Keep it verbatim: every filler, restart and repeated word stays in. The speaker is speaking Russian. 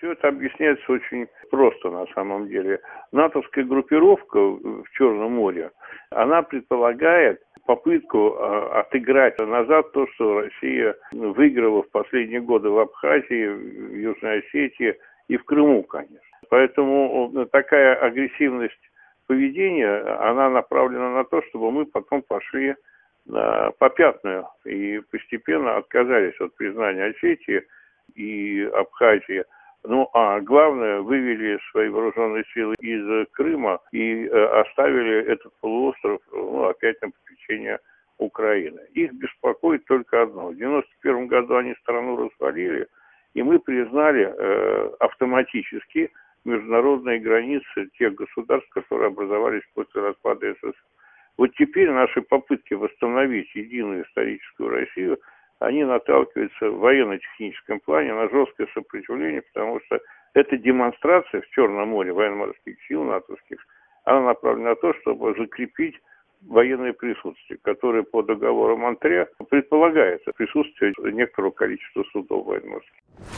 Все это объясняется очень просто на самом деле. НАТОвская группировка в Черном море, она предполагает попытку отыграть назад то, что Россия выиграла в последние годы в Абхазии, в Южной Осетии и в Крыму, конечно. Поэтому такая агрессивность поведения, она направлена на то, чтобы мы потом пошли на попятную и постепенно отказались от признания Осетии и Абхазии. Ну, а главное, вывели свои вооруженные силы из Крыма и э, оставили этот полуостров, ну, опять на попечение Украины. Их беспокоит только одно. В девяносто первом году они страну развалили, и мы признали э, автоматически международные границы тех государств, которые образовались после распада СССР. Вот теперь наши попытки восстановить единую историческую Россию, они наталкиваются в военно-техническом плане на жесткое сопротивление, потому что эта демонстрация в Черном море военно-морских сил натовских, она направлена на то, чтобы закрепить военное присутствие, которое по договору Монтрео предполагается присутствие некоторого количества судов военно-морских.